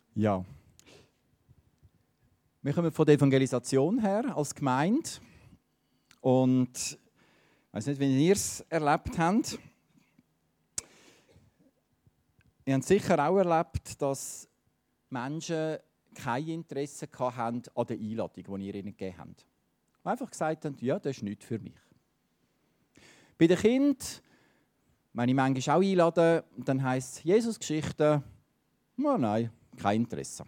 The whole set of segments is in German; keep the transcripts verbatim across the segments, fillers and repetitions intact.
Ja. Wir kommen von der Evangelisation her als Gemeinde. Und ich weiß nicht, wie ihr es erlebt habt. Ihr habt sicher auch erlebt, dass Menschen kein Interesse hatten an der Einladung, die ihr ihnen gegeben habt. Die einfach gesagt haben, ja, das ist nichts für mich. Bei den Kindern, wenn ich manchmal auch einlade, dann heisst es Jesus-Geschichte, oh nein, kein Interesse.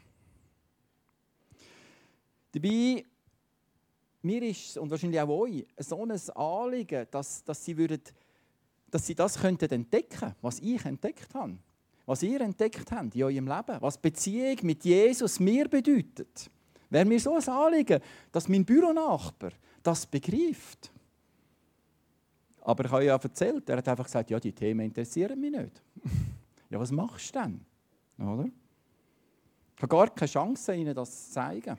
Dabei, mir ist es, und wahrscheinlich auch euch, so ein Anliegen, dass, dass, sie, würden, dass sie das könnten entdecken, was ich entdeckt habe. Was ihr entdeckt habt in eurem Leben. Was Beziehung mit Jesus mir bedeutet. Wäre mir so ein Anliegen, dass mein Büronachbar das begreift. Aber ich habe ja erzählt, er hat einfach gesagt, ja, die Themen interessieren mich nicht. Ja, was machst du denn? Oder? Ich habe gar keine Chance, ihnen das zu zeigen.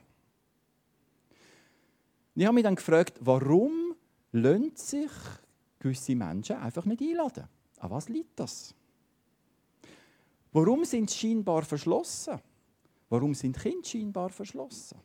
Ich habe mich dann gefragt, warum lassen sich gewisse Menschen einfach nicht einladen? An was liegt das? Warum sind sie scheinbar verschlossen? Warum sind Kinder scheinbar verschlossen?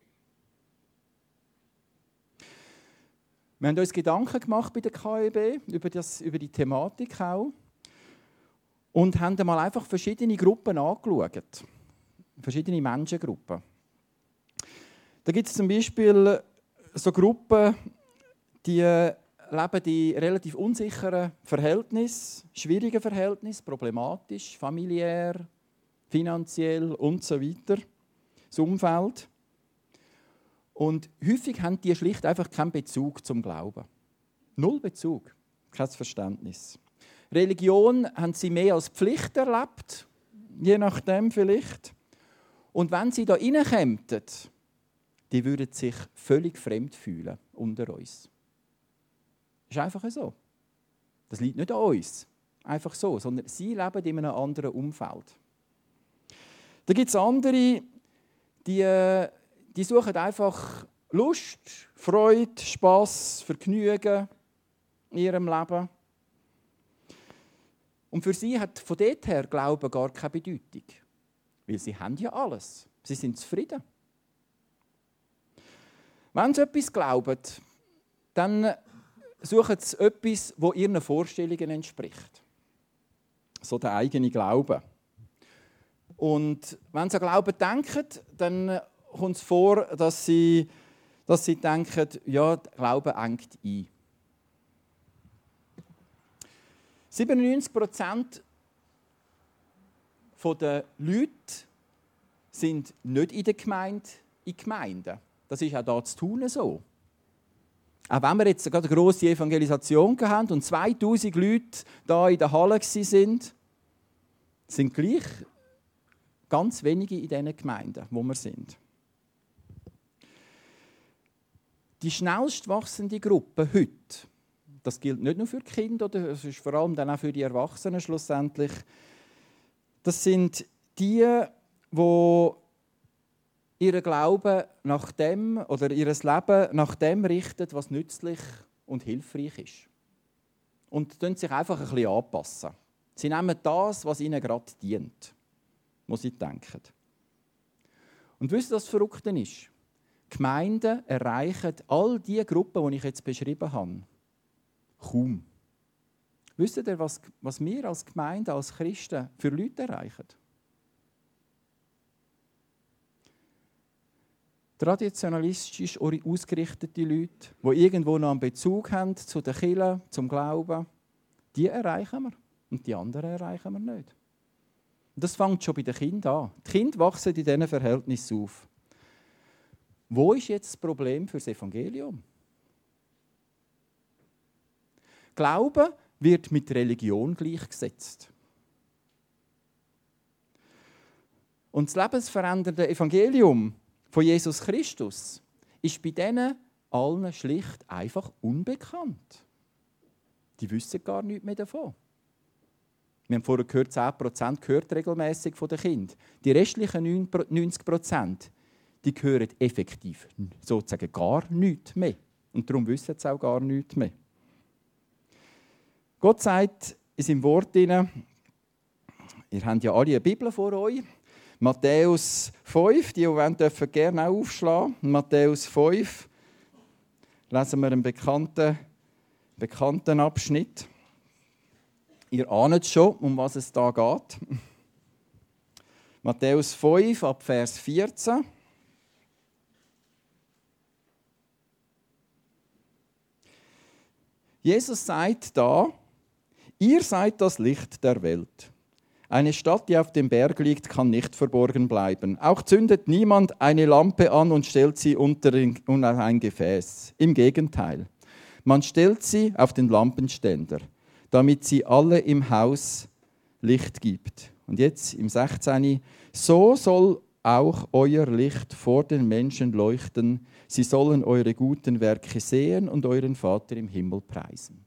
Wir haben uns Gedanken gemacht bei der K E B über, das, über die Thematik auch und haben einmal einfach verschiedene Gruppen angeschaut. Verschiedene Menschengruppen. Da gibt es zum Beispiel so Gruppen, die leben in relativ unsicheren Verhältnissen, schwierigen Verhältnissen, problematisch, familiär, finanziell und so weiter. Das Umfeld. Und häufig haben die schlicht einfach keinen Bezug zum Glauben. Null Bezug, kein Verständnis. Religion haben sie mehr als Pflicht erlebt, je nachdem vielleicht. Und wenn sie da reinkämen, die würden sich völlig fremd fühlen unter uns. Das ist einfach so. Das liegt nicht an uns, einfach so, sondern sie leben in einem anderen Umfeld. Da gibt es andere, die, die suchen einfach Lust, Freude, Spass, Vergnügen in ihrem Leben. Und für sie hat von dort her Glauben gar keine Bedeutung. Weil sie haben ja alles. Sie sind zufrieden. Wenn sie etwas glauben, dann suchen sie etwas, das ihren Vorstellungen entspricht. So der eigene Glaube. Und wenn sie an Glauben denken, dann kommt es vor, dass sie, dass sie denken, ja, Glaube engt ein. siebenundneunzig Prozent der Leute sind nicht in der Gemeinde, in Gemeinden. Das ist auch hier zu Thun so. Auch wenn wir jetzt gerade eine grosse Evangelisation hatten und zweitausend Leute hier in der Halle waren, sind gleich ganz wenige in diesen Gemeinden, wo wir sind. Die schnellst wachsende Gruppe heute, das gilt nicht nur für die Kinder, das ist vor allem dann auch für die Erwachsenen schlussendlich, das sind die, die ihren Glauben nach dem oder ihr Leben nach dem richten, was nützlich und hilfreich ist. Und tun sich einfach ein bisschen anpassen. Sie nehmen das, was ihnen gerade dient, was sie denken. Und wisst ihr, was das Verrückte ist? Gemeinden erreichen all die Gruppen, die ich jetzt beschrieben habe, kaum. Wisst ihr, was, was wir als Gemeinde, als Christen für Leute erreichen? Traditionalistisch ausgerichtete Leute, die irgendwo noch einen Bezug haben zu den Kirchen, zum Glauben, die erreichen wir. Und die anderen erreichen wir nicht. Und das fängt schon bei den Kindern an. Die Kinder wachsen in diesen Verhältnissen auf. Wo ist jetzt das Problem für das Evangelium? Glauben wird mit Religion gleichgesetzt. Und das lebensverändernde Evangelium von Jesus Christus ist bei denen allen schlicht einfach unbekannt. Die wissen gar nichts mehr davon. Wir haben vorher gehört, zehn Prozent gehört regelmäßig von den Kindern. Die restlichen neunzig Prozent die hören effektiv sozusagen gar nichts mehr. Und darum wissen sie auch gar nichts mehr. Gott sagt in seinem Wort, ihr habt ja alle eine Bibel vor euch, Matthäus fünf, die, die wollen, dürfen gerne auch aufschlagen. Matthäus fünf lesen wir einen bekannten, bekannten Abschnitt. Ihr ahnt schon, um was es da geht. Matthäus fünf, ab Vers vierzehn. Jesus sagt da, ihr seid das Licht der Welt. Eine Stadt, die auf dem Berg liegt, kann nicht verborgen bleiben. Auch zündet niemand eine Lampe an und stellt sie unter ein Gefäß. Im Gegenteil, man stellt sie auf den Lampenständer, damit sie alle im Haus Licht gibt. Und jetzt im sechzehn. So soll auch euer Licht vor den Menschen leuchten. Sie sollen eure guten Werke sehen und euren Vater im Himmel preisen.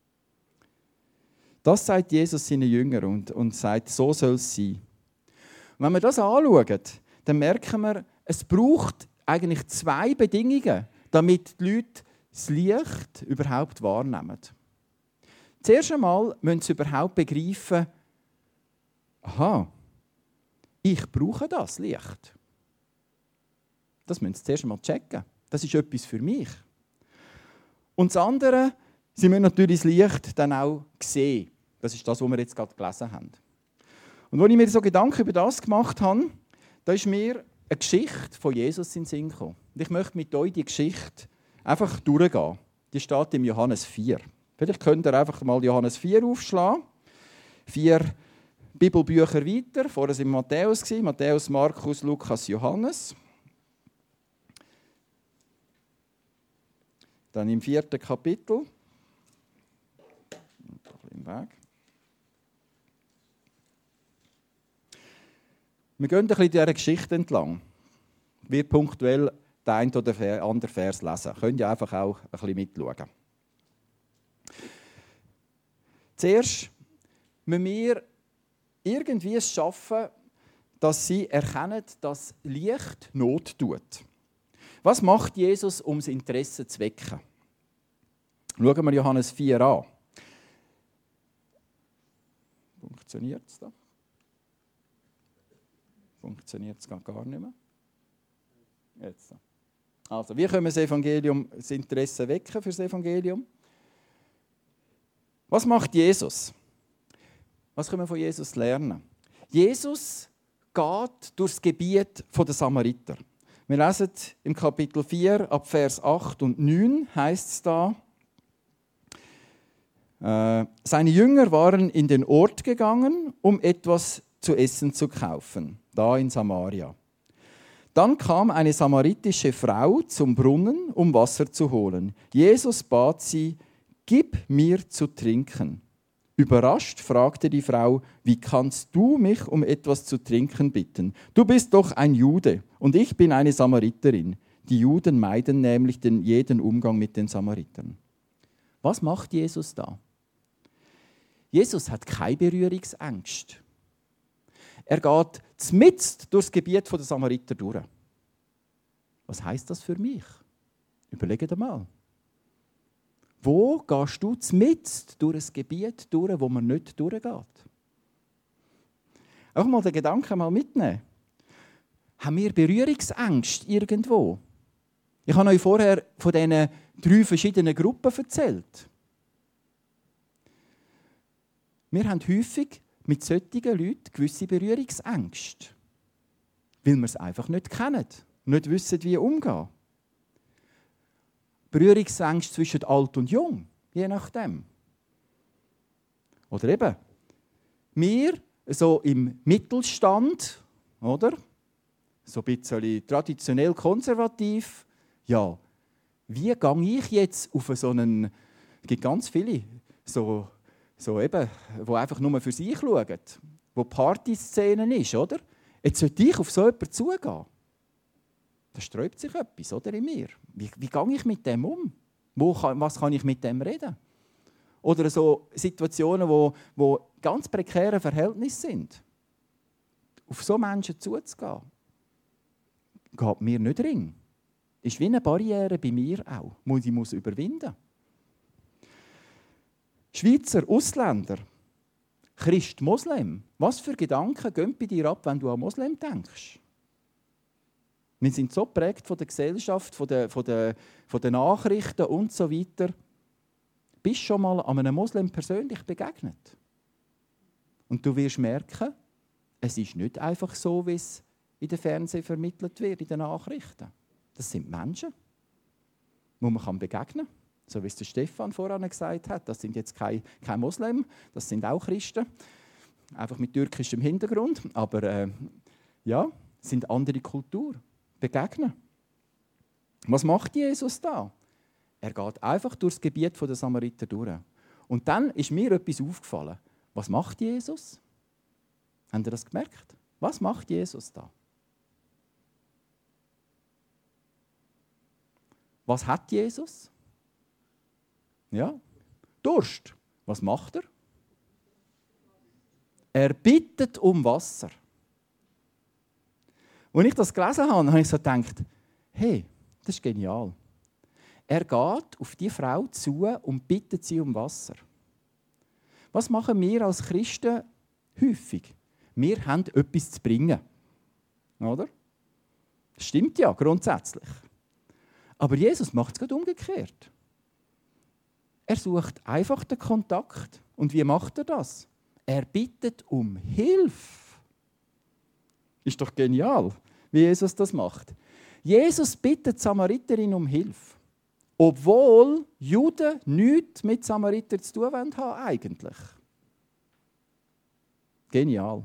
Das sagt Jesus seinen Jüngern und, und sagt, so soll es sein. Und wenn wir das anschauen, dann merken wir, es braucht eigentlich zwei Bedingungen, damit die Leute das Licht überhaupt wahrnehmen. Zuerst einmal müssen sie überhaupt begreifen, aha, ich brauche das Licht. Das müssen sie zuerst einmal checken. Das ist etwas für mich. Und das andere, sie müssen natürlich das Licht dann auch sehen. Das ist das, was wir jetzt gerade gelesen haben. Und als ich mir so Gedanken über das gemacht habe, da ist mir eine Geschichte von Jesus in den Sinn gekommen. Und ich möchte mit euch die Geschichte einfach durchgehen. Die steht im Johannes vier. Vielleicht könnt ihr einfach mal Johannes vier aufschlagen. Vier Bibelbücher weiter. Vorher waren Matthäus, Matthäus, Markus, Lukas, Johannes. Dann im vierten Kapitel. Im Weg. Wir gehen ein bisschen dieser Geschichte entlang. Wir punktuell den einen oder anderen Vers lesen. Könnt ihr einfach auch ein bisschen mitschauen. Zuerst müssen wir irgendwie es schaffen, dass sie erkennen, dass Licht Not tut. Was macht Jesus, um das Interesse zu wecken? Schauen wir Johannes vier an. Funktioniert es da? Funktioniert es gar nicht mehr? Jetzt. Also, wie können wir das Evangelium, das Interesse wecken für das Evangelium? Was macht Jesus? Was können wir von Jesus lernen? Jesus geht durch das Gebiet der Samariter. Wir lesen im Kapitel vier, ab Vers acht und neun, heißt es da, äh, seine Jünger waren in den Ort gegangen, um etwas zu essen zu kaufen, da in Samaria. Dann kam eine samaritische Frau zum Brunnen, um Wasser zu holen. Jesus bat sie, gib mir zu trinken. Überrascht fragte die Frau, wie kannst du mich um etwas zu trinken bitten? Du bist doch ein Jude und ich bin eine Samariterin. Die Juden meiden nämlich den jeden Umgang mit den Samaritern. Was macht Jesus da? Jesus hat keine Berührungsängste. Er geht mitten durch das Gebiet der Samariter durch. Was heisst das für mich? Überlegt mal. Wo gehst du mitten durch ein Gebiet durch, wo man nicht durchgeht? Auch mal den Gedanken mal mitnehmen. Haben wir Berührungsängste irgendwo? Ich habe euch vorher von diesen drei verschiedenen Gruppen erzählt. Wir haben häufig mit solchen Leuten gewisse Berührungsängste, weil wir es einfach nicht kennen, nicht wissen, wie umgehen. Berührungsängste zwischen alt und jung, je nachdem. Oder eben, wir so im Mittelstand, oder? So ein bisschen traditionell konservativ. Ja, wie gehe ich jetzt auf so einen, es gibt ganz viele, so, so eben, die einfach nur für sich schauen, wo Partyszenen ist, oder? Jetzt sollte ich auf so jemanden zugehen. Da sträubt sich etwas, oder, in mir. Wie, wie gehe ich mit dem um? Wo kann, was kann ich mit dem reden? Oder so Situationen, wo, wo ganz prekäre Verhältnisse sind. Auf so Menschen zuzugehen, geht mir nicht ring. Ist wie eine Barriere bei mir auch, die ich muss überwinden muss. Schweizer Ausländer Christ, Moslem. Was für Gedanken gehen bei dir ab, wenn du an Moslem denkst? Wir sind so geprägt von der Gesellschaft, von den, von den, von den Nachrichten und so weiter. Bist du schon mal an einem Moslem persönlich begegnet? Und du wirst merken, es ist nicht einfach so, wie es in den Fernsehen vermittelt wird, in den Nachrichten. Das sind Menschen, die man begegnen kann. So wie es der Stefan voran gesagt hat, das sind jetzt keine, keine Moslem, das sind auch Christen, einfach mit türkischem Hintergrund, aber äh, ja, sind andere Kultur. Begegnen. Was macht Jesus da? Er geht einfach durchs Gebiet der Samariter durch. Und dann ist mir etwas aufgefallen. Was macht Jesus? Habt ihr das gemerkt? Was macht Jesus da? Was hat Jesus? Ja, Durst. Was macht er? Er bittet um Wasser. Als ich das gelesen habe, habe ich so gedacht, hey, das ist genial. Er geht auf die Frau zu und bittet sie um Wasser. Was machen wir als Christen häufig? Wir haben etwas zu bringen. Oder? Das stimmt ja, grundsätzlich. Aber Jesus macht es gerade umgekehrt. Er sucht einfach den Kontakt. Und wie macht er das? Er bittet um Hilfe. Ist doch genial, wie Jesus das macht. Jesus bittet die Samariterin um Hilfe. Obwohl Juden nichts mit Samaritern zu tun haben, eigentlich. Genial.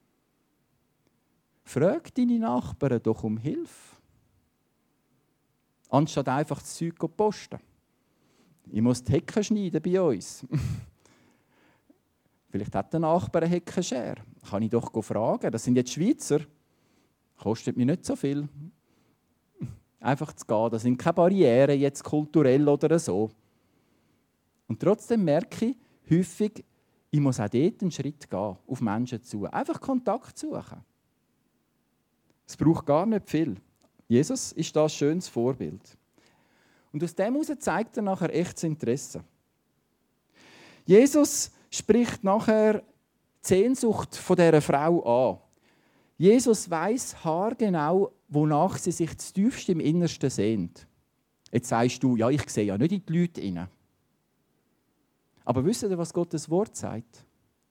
Frag deine Nachbarn doch um Hilfe. Anstatt einfach das Zeug zu posten. Ich muss die Hecken schneiden bei uns. Vielleicht hat der Nachbar eine Heckenschere. Kann ich doch fragen. Das sind jetzt Schweizer. Kostet mir nicht so viel. Einfach zu gehen. Das sind keine Barrieren, jetzt kulturell oder so. Und trotzdem merke ich häufig, ich muss auch dort einen Schritt gehen, auf Menschen zu. Einfach Kontakt suchen. Es braucht gar nicht viel. Jesus ist da ein schönes Vorbild. Und aus dem heraus zeigt er nachher echtes Interesse. Jesus spricht nachher die Sehnsucht von dieser Frau an. Jesus weiss haargenau, wonach sie sich das tiefste im Innersten sehnt. Jetzt sagst du, ja, ich sehe ja nicht in die Leute hinein. Aber wisst ihr, was Gottes Wort sagt?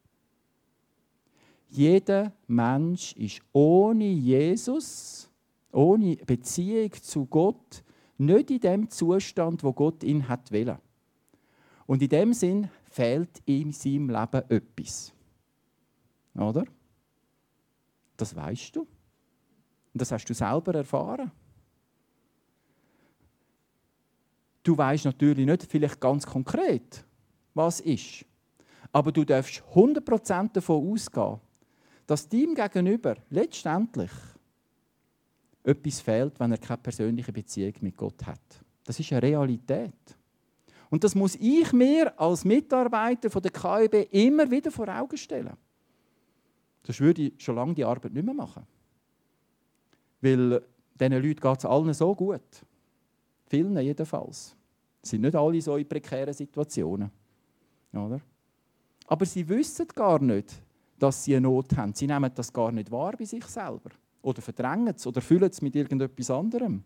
Jeder Mensch ist ohne Jesus, ohne Beziehung zu Gott, nicht in dem Zustand, wo Gott ihn hat wollen. Und in dem Sinn fehlt ihm in seinem Leben etwas. Oder? Das weißt du. Und das hast du selber erfahren. Du weißt natürlich nicht vielleicht ganz konkret, was ist. Aber du darfst hundert Prozent davon ausgehen, dass deinem Gegenüber letztendlich etwas fehlt, wenn er keine persönliche Beziehung mit Gott hat. Das ist eine Realität. Und das muss ich mir als Mitarbeiter von der K I B immer wieder vor Augen stellen. Sonst würde ich schon lange die Arbeit nicht mehr machen. Weil diesen Leuten geht es allen so gut. Vielen jedenfalls. Es sind nicht alle so in prekären Situationen. Oder? Aber sie wissen gar nicht, dass sie eine Not haben. Sie nehmen das gar nicht wahr bei sich selber. Oder verdrängen es oder füllen es mit irgendetwas anderem.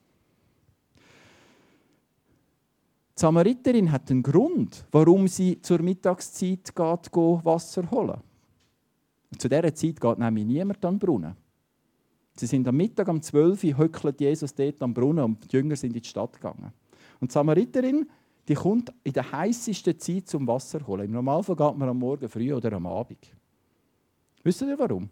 Die Samariterin hat einen Grund, warum sie zur Mittagszeit geht, Wasser holen. Zu dieser Zeit geht nämlich niemand an den Brunnen. Sie sind am Mittag um zwölf Uhr, hückelt Jesus dort am Brunnen und die Jünger sind in die Stadt gegangen. Und die Samariterin, die kommt in der heißesten Zeit zum Wasser holen. Im Normalfall geht man am Morgen früh oder am Abend. Wisst ihr warum?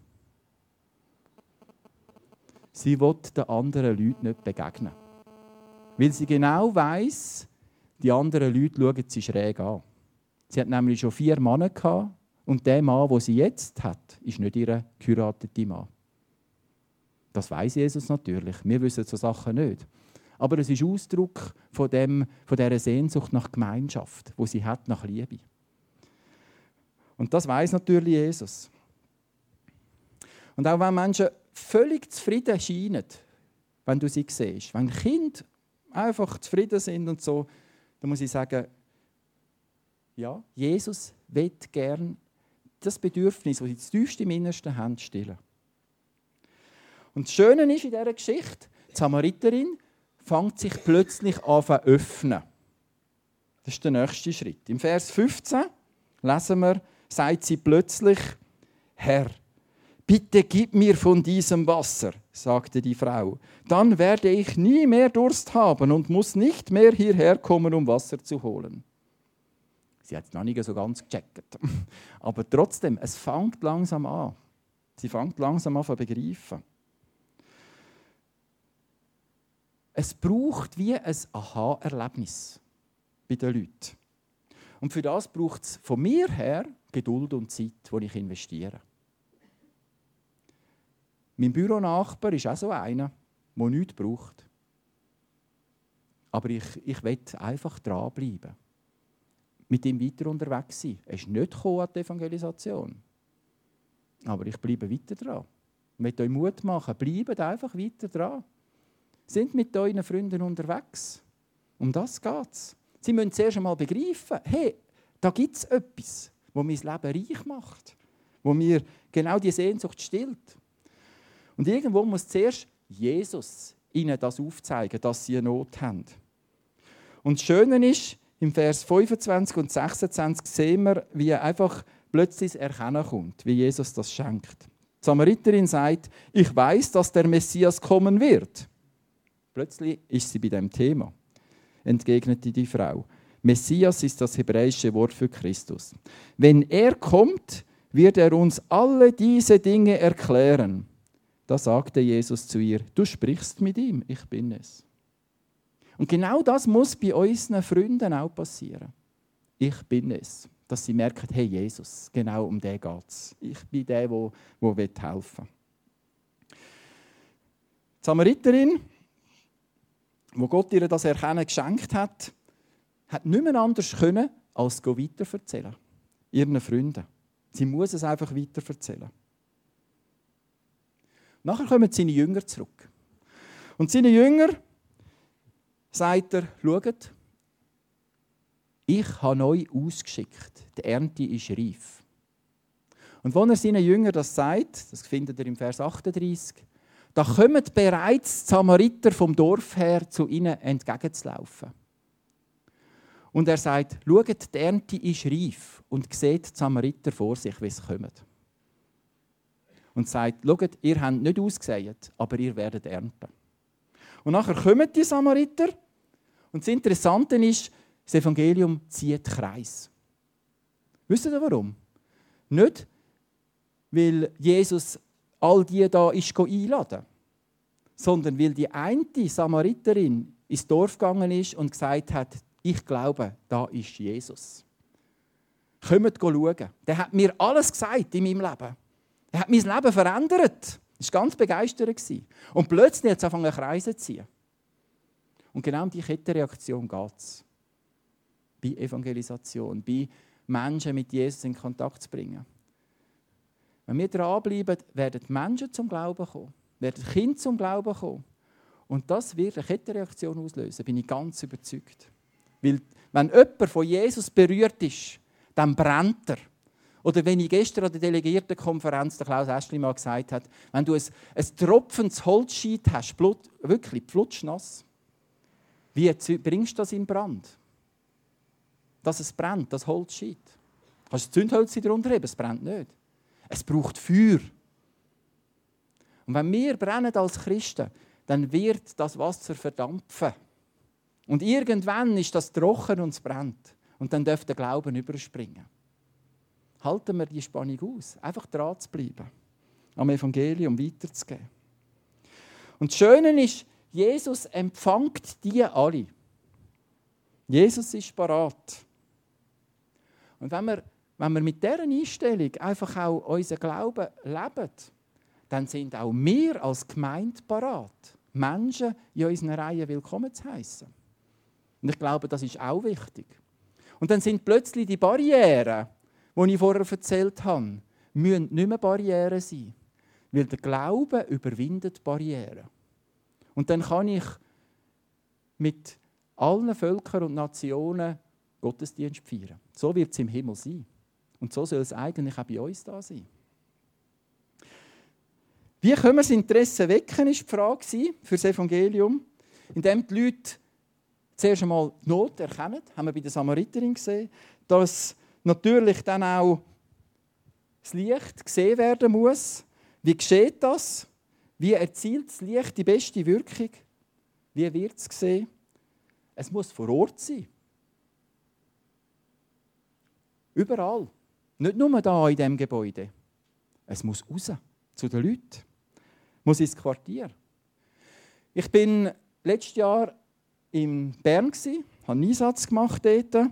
Sie will den anderen Leuten nicht begegnen. Weil sie genau weiss, die anderen Leute schauen sie schräg an. Sie hat nämlich schon vier Männer gehabt und der Mann, den sie jetzt hat, ist nicht ihr geheiratete Mann. Das weiss Jesus natürlich. Wir wissen so Sachen nicht. Aber es ist Ausdruck von, dem, von dieser Sehnsucht nach Gemeinschaft, die sie hat, nach Liebe. Und das weiss natürlich Jesus. Und auch wenn Menschen völlig zufrieden scheinen, wenn du sie siehst, wenn Kinder einfach zufrieden sind und so, dann muss ich sagen, ja, Jesus will gern das Bedürfnis, das sie das tiefste im Innersten haben, stillen. Und das Schöne ist in dieser Geschichte, die Samariterin fängt sich plötzlich an zu öffnen. Das ist der nächste Schritt. Im Vers fünfzehn lesen wir, sagt sie plötzlich, Herr, bitte gib mir von diesem Wasser, sagte die Frau. Dann werde ich nie mehr Durst haben und muss nicht mehr hierher kommen, um Wasser zu holen. Sie hat es noch nicht so ganz gecheckt. Aber trotzdem, es fängt langsam an. Sie fängt langsam an zu begreifen. Es braucht wie ein Aha-Erlebnis bei den Leuten. Und für das braucht es von mir her Geduld und Zeit, die ich investiere. Mein Büronachbar ist auch so einer, der nichts braucht. Aber ich, ich will einfach dranbleiben. Mit ihm weiter unterwegs sein. Er ist nicht gekommen an die Evangelisation. Aber ich bleibe weiter dran. Ich möchte euch Mut machen. Bleibt einfach weiter dran. Sind mit euren Freunden unterwegs. Um das geht es. Sie müssen zuerst einmal begreifen, hey, da gibt es etwas, das mein Leben reich macht. Das mir genau die Sehnsucht stillt. Und irgendwo muss zuerst Jesus ihnen das aufzeigen, dass sie eine Not haben. Und das Schöne ist, im Vers fünfundzwanzig und sechsundzwanzig sehen wir, wie einfach plötzlich das Erkennen kommt, wie Jesus das schenkt. Die Samariterin sagt, ich weiß, dass der Messias kommen wird. Plötzlich ist sie bei dem Thema, entgegnete die Frau. Messias ist das hebräische Wort für Christus. Wenn er kommt, wird er uns alle diese Dinge erklären. Da sagte Jesus zu ihr, du sprichst mit ihm, ich bin es. Und genau das muss bei unseren Freunden auch passieren. Ich bin es. Dass sie merken, hey Jesus, genau um den geht es. Ich bin der, der, der helfen will. Die Samariterin, wo Gott ihr das Erkennen geschenkt hat, hat nicht mehr anders können, als weiterverzählen. Ihren Freunden. Sie muss es einfach weiterverzählen. Nachher kommen seine Jünger zurück. Und seine Jünger sagt er, schaut, ich habe euch ausgeschickt, die Ernte ist reif. Und wenn er seinen Jüngern das sagt, das findet ihr im Vers achtunddreißig, da kommen bereits die Samariter vom Dorf her zu ihnen entgegenzulaufen. Und er sagt, schaut, die Ernte ist reif und sieht die Samariter vor sich, wie sie kommen. Und sagt, schaut, ihr habt nicht ausgesät, aber ihr werdet ernten. Und nachher kommen die Samariter und das Interessante ist, das Evangelium zieht Kreis. Wisst ihr warum? Nicht, weil Jesus all die da ist einladen, sondern weil die eine Samariterin ins Dorf gegangen ist und gesagt hat, ich glaube, da ist Jesus. Kommt schauen. Der hat mir alles gesagt in meinem Leben. Er hat mein Leben verändert. Ich war ganz begeistert. Und plötzlich hat es angefangen, Kreise zu ziehen. Und genau um diese Kettenreaktion geht es. Bei Evangelisation, bei Menschen mit Jesus in Kontakt zu bringen. Wenn wir dranbleiben, werden Menschen zum Glauben kommen, werden Kinder zum Glauben kommen. Und das wird eine Kettenreaktion auslösen, bin ich ganz überzeugt. Weil, wenn jemand von Jesus berührt ist, dann brennt er. Oder wenn ich gestern an der Delegiertenkonferenz der Klaus Aeschlimann gesagt hat, wenn du ein, ein tropfendes Holzscheit hast, Blut, wirklich flutschnass, wie bringst du das in Brand? Dass es brennt, das Holzscheit. Du kannst das Zündholz darunter heben, es brennt nicht. Es braucht Feuer. Und wenn wir brennen als Christen, dann wird das Wasser verdampfen. Und irgendwann ist das trocken und es brennt. Und dann darf der Glauben überspringen. Halten wir die Spannung aus, einfach dran zu bleiben, am Evangelium weiterzugeben. Und das Schöne ist, Jesus empfängt die alle. Jesus ist parat. Und wenn wir, wenn wir mit dieser Einstellung einfach auch unseren Glauben leben, dann sind auch wir als Gemeinde parat, Menschen in unseren Reihen willkommen zu heissen. Und ich glaube, das ist auch wichtig. Und dann sind plötzlich die Barrieren, die ich vorher erzählt habe, müssen nicht mehr Barrieren sein. Weil der Glaube überwindet Barrieren. Und dann kann ich mit allen Völkern und Nationen Gottesdienst feiern. So wird es im Himmel sein. Und so soll es eigentlich auch bei uns da sein. Wie können wir das Interesse wecken, war die Frage für das Evangelium. Indem die Leute zuerst einmal die Not erkennen, haben wir bei der Samariterin gesehen, dass natürlich dann auch das Licht gesehen werden muss. Wie geschieht das? Wie erzielt das Licht die beste Wirkung? Wie wird es gesehen? Es muss vor Ort sein. Überall. Nicht nur hier in diesem Gebäude. Es muss raus, zu den Leuten. Muss ins Quartier. Ich bin letztes Jahr in Bern, habe einen Einsatz gemacht dort,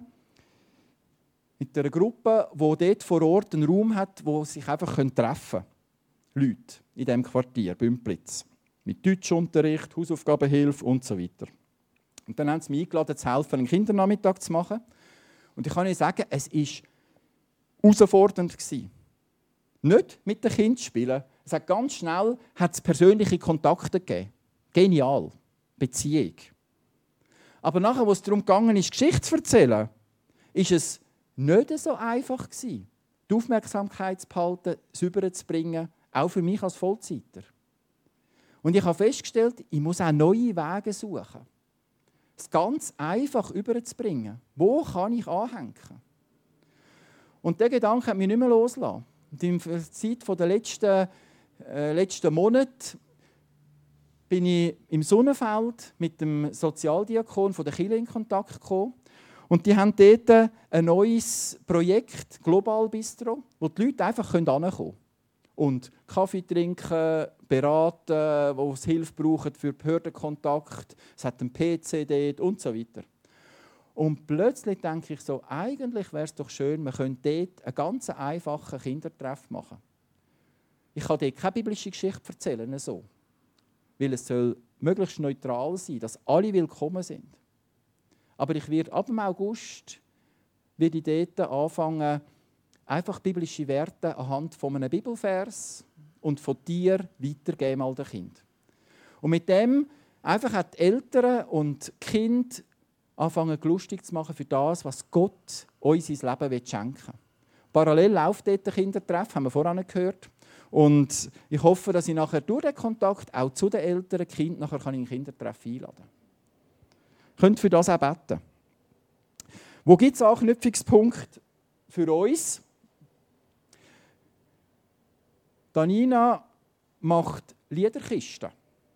mit einer Gruppe, die dort vor Ort einen Raum hat, wo sich einfach treffen können. Leute in diesem Quartier, Bümplitz. Mit Deutschunterricht, Hausaufgabenhilfe und so weiter. Und dann haben sie mich eingeladen, zu helfen, einen Kindernachmittag zu machen. Und ich kann Ihnen sagen, es war herausfordernd. Nicht mit den Kindern spielen. Es hat ganz schnell hat's persönliche Kontakte gegeben. Genial. Beziehung. Aber nachher, wo es darum ging, Geschichte zu erzählen, ist es nicht so einfach gewesen, die Aufmerksamkeit zu behalten, es überzubringen, auch für mich als Vollzeiter. Und ich habe festgestellt, ich muss auch neue Wege suchen. Es ganz einfach überzubringen. Wo kann ich anhängen? Und dieser Gedanke hat mich nicht mehr losgelassen. Und in der Zeit der letzten, äh, letzten Monate bin ich im Sonnenfeld mit dem Sozialdiakon von der Kirche in Kontakt gekommen. Und die haben dort ein neues Projekt, Global Bistro, wo die Leute einfach hinkommen können. Und Kaffee trinken, beraten, wo es Hilfe brauchen für Behördenkontakt. Es hat einen P C dort und so weiter. Und plötzlich denke ich so, eigentlich wäre es doch schön, wir könnten dort einen ganz einfachen Kindertreff machen. Ich kann dort keine biblische Geschichte erzählen, so. Weil es soll möglichst neutral sein, dass alle willkommen sind. Aber ich werde ab dem August werde ich dort anfangen, einfach biblische Werte anhand von einem Bibelvers und von dir weitergeben an den Kind. Und mit dem einfach auch die Eltern und die Kinder anfangen, lustig zu machen für das, was Gott uns ins Leben schenken will. Parallel läuft dort der Kindertreff, haben wir vorhin gehört. Und ich hoffe, dass ich nachher durch den Kontakt auch zu den Eltern, Kind, nachher kann ich einen Kindertreff einladen kann. Ihr könnt für das auch beten. Wo gibt es Anknüpfungspunkte für uns? Danina macht Liederkisten.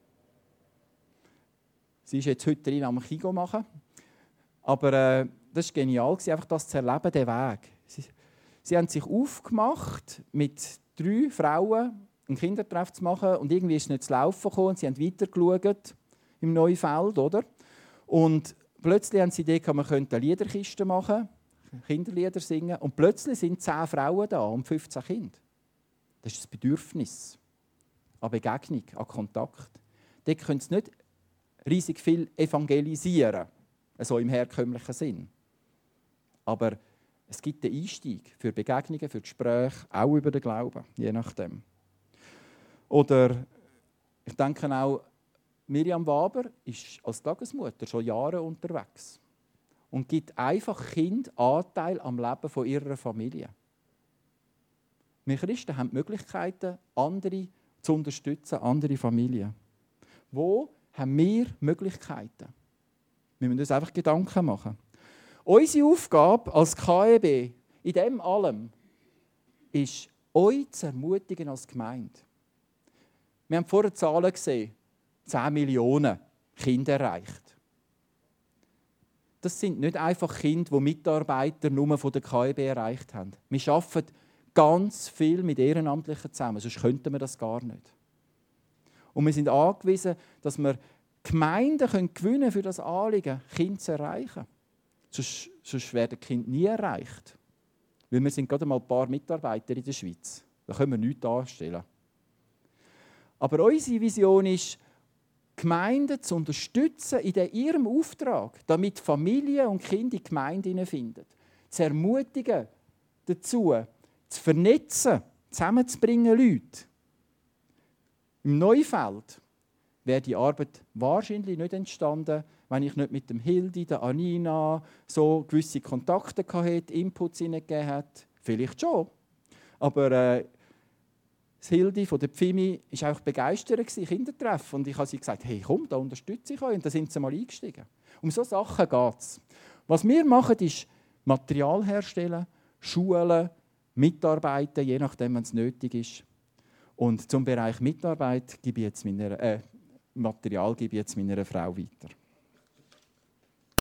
Sie ist jetzt heute drin am Kigo machen. Aber äh, das war genial, einfach das zu erleben, den Weg. Sie, sie haben sich aufgemacht, mit drei Frauen einen Kindertreff zu machen. Und irgendwie ist es nicht zu laufen gekommen. Sie haben weitergeschaut im neuen Feld, oder? Und plötzlich haben sie gedacht, man könnte eine Liederkiste machen, Kinderlieder singen. Und plötzlich sind zehn Frauen da und fünfzehn Kinder. Das ist das Bedürfnis an Begegnung, an Kontakt. Dort können sie nicht riesig viel evangelisieren, so im herkömmlichen Sinn. Aber es gibt einen Einstieg für Begegnungen, für Gespräche, auch über den Glauben, je nachdem. Oder ich denke auch, Miriam Waber ist als Tagesmutter schon Jahre unterwegs und gibt einfach Kind Anteil am Leben von ihrer Familie. Wir Christen haben die Möglichkeiten, andere zu unterstützen, andere Familien. Wo haben wir Möglichkeiten? Wir müssen uns einfach Gedanken machen. Unsere Aufgabe als K E B in dem allem ist, euch zu ermutigen als Gemeinde. Wir haben vorher Zahlen gesehen. zehn Millionen Kinder erreicht. Das sind nicht einfach Kinder, die Mitarbeiter nur von der K E B erreicht haben. Wir arbeiten ganz viel mit Ehrenamtlichen zusammen, sonst könnten wir das gar nicht. Und wir sind angewiesen, dass wir Gemeinden können gewinnen für das Anliegen, Kinder zu erreichen. Sonst, sonst werden die Kinder nie erreicht. Weil wir sind gerade mal ein paar Mitarbeiter in der Schweiz. Da können wir nichts anstellen. Aber unsere Vision ist, Gemeinden zu unterstützen in ihrem Auftrag, damit Familien und Kinder in die Gemeinde finden. Zu ermutigen, dazu zu vernetzen, zusammenzubringen Leute. Im Neufeld wäre die Arbeit wahrscheinlich nicht entstanden, wenn ich nicht mit dem Hildi, der Anina so gewisse Kontakte hatte, Inputs hineingegeben hat, Vielleicht schon. Aber äh, das Hildi von der Pfimi war einfach begeistert, Kindertreffen. Und ich habe sie gesagt, hey, komm, da unterstütze ich euch. Und da sind sie mal eingestiegen. Um solche Sachen geht es. Was wir machen, ist Material herstellen, Schulen, mitarbeiten, je nachdem, wenn es nötig ist. Und zum Bereich Mitarbeit gebe ich jetzt meiner, äh, Material gebe ich jetzt meiner Frau weiter.